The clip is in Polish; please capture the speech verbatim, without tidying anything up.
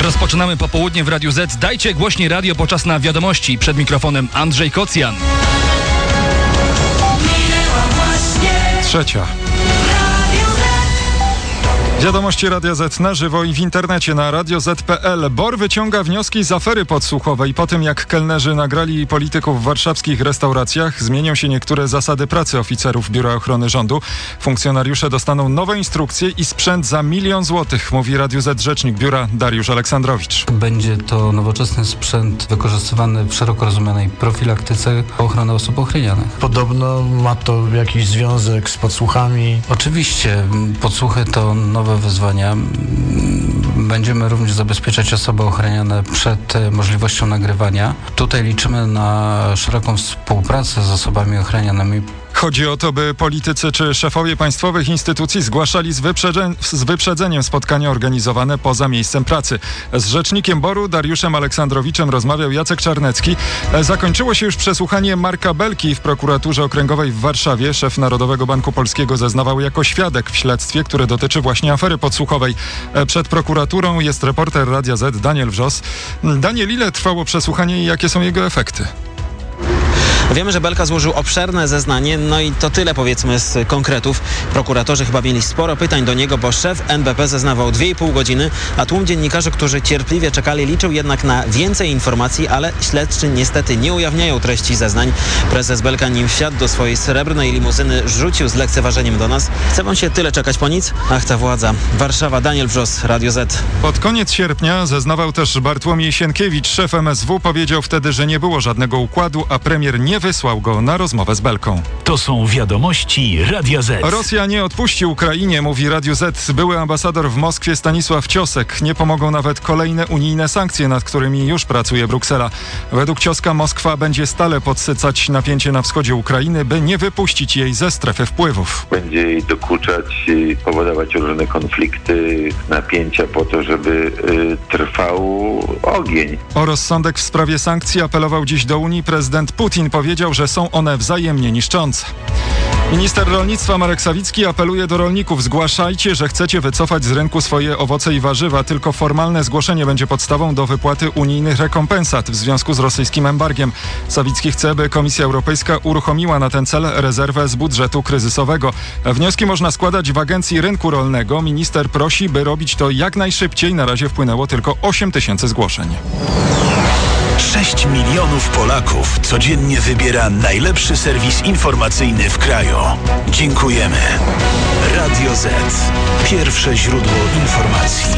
Rozpoczynamy popołudnie w Radiu Z. Dajcie głośniej radio, bo czas na wiadomości. Przed mikrofonem Andrzej Kocjan. Trzecia. Wiadomości Radia Z na żywo i w internecie na radio zet kropka pe el. BOR wyciąga wnioski z afery podsłuchowej. Po tym, jak kelnerzy nagrali polityków w warszawskich restauracjach, zmienią się niektóre zasady pracy oficerów Biura Ochrony Rządu. Funkcjonariusze dostaną nowe instrukcje i sprzęt za milion złotych, mówi Radiu Z rzecznik biura Dariusz Aleksandrowicz. Będzie to nowoczesny sprzęt wykorzystywany w szeroko rozumianej profilaktyce ochrony osób ochronianych. Podobno ma to jakiś związek z podsłuchami. Oczywiście podsłuchy to nowe wyzwania. Będziemy również zabezpieczać osoby ochraniane przed możliwością nagrywania. Tutaj liczymy na szeroką współpracę z osobami ochranianymi. Chodzi o to, by politycy czy szefowie państwowych instytucji zgłaszali z, wyprzedze- z wyprzedzeniem spotkania organizowane poza miejscem pracy. Z rzecznikiem BOR-u Dariuszem Aleksandrowiczem rozmawiał Jacek Czarnecki. Zakończyło się już przesłuchanie Marka Belki w prokuraturze okręgowej w Warszawie. Szef Narodowego Banku Polskiego zeznawał jako świadek w śledztwie, które dotyczy właśnie afery podsłuchowej. Przed prokuraturą jest reporter Radia Z Daniel Wrzos. Daniel, ile trwało przesłuchanie i jakie są jego efekty? Wiemy, że Belka złożył obszerne zeznanie, no i to tyle powiedzmy z konkretów. Prokuratorzy chyba mieli sporo pytań do niego, bo szef en be pe zeznawał dwie i pół godziny, a tłum dziennikarzy, którzy cierpliwie czekali, liczył jednak na więcej informacji, ale śledczy niestety nie ujawniają treści zeznań. Prezes Belka, nim wsiadł do swojej srebrnej limuzyny, rzucił z lekceważeniem do nas: chce wam się tyle czekać po nic? Ach, ta władza. Warszawa, Daniel Wrzos, Radio Z. Pod koniec sierpnia zeznawał też Bartłomiej Sienkiewicz. Szef em es we powiedział wtedy, że nie było żadnego układu, a premier nie wysłał go na rozmowę z Belką. To są wiadomości Radia Z. Rosja nie odpuści Ukrainie, mówi Radiu Z były ambasador w Moskwie Stanisław Ciosek. Nie pomogą nawet kolejne unijne sankcje, nad którymi już pracuje Bruksela. Według Cioska Moskwa będzie stale podsycać napięcie na wschodzie Ukrainy, by nie wypuścić jej ze strefy wpływów. Będzie jej dokuczać, powodować różne konflikty, napięcia po to, żeby y, trwał ogień. O rozsądek w sprawie sankcji apelował dziś do Unii prezydent Putin. Powiedział, że są one wzajemnie niszczące. Minister rolnictwa Marek Sawicki apeluje do rolników: zgłaszajcie, że chcecie wycofać z rynku swoje owoce i warzywa. Tylko formalne zgłoszenie będzie podstawą do wypłaty unijnych rekompensat w związku z rosyjskim embargiem. Sawicki chce, by Komisja Europejska uruchomiła na ten cel rezerwę z budżetu kryzysowego. Wnioski można składać w Agencji Rynku Rolnego. Minister prosi, by robić to jak najszybciej. Na razie wpłynęło tylko osiem tysięcy zgłoszeń. sześć milionów Polaków codziennie wybiera najlepszy serwis informacyjny w kraju. Dziękujemy. Radio Z. Pierwsze źródło informacji.